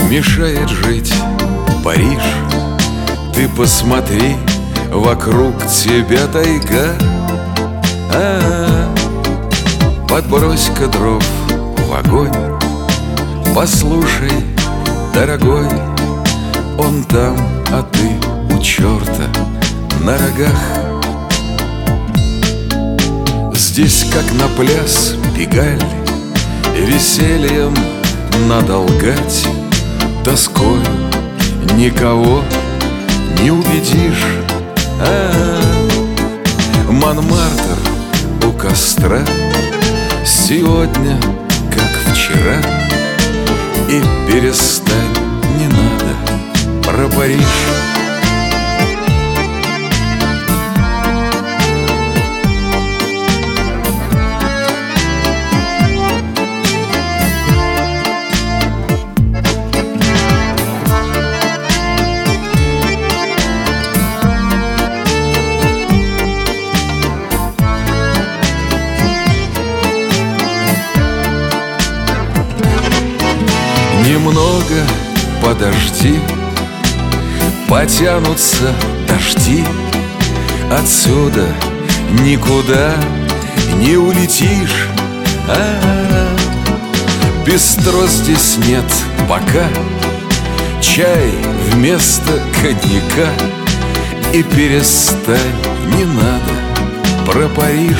мешает жить Париж. Ты посмотри, вокруг тебя тайга. Подбрось-ка дров в огонь. Послушай, дорогой, он там, а ты у черта на рогах. Здесь, как на пляс, пегаль, весельем надо лгать. Тоскою никого не убедишь. Монмартр у костра сегодня, как вчера. И перестань, не надо про Париж. Немного подожди, потянутся дожди. Отсюда никуда не улетишь. Бистро здесь нет пока, чай вместо коньяка. И перестань, не надо про Париж.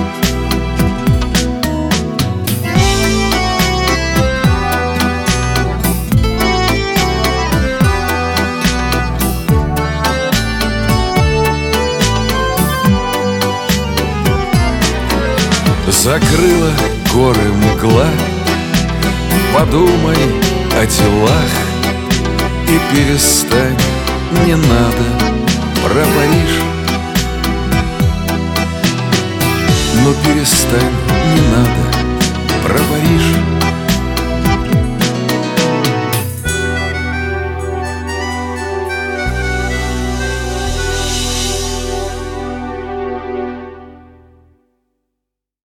Закрыла горы мгла. Подумай о делах и перестань, не надо про Париж. Но перестань, не надо про Париж.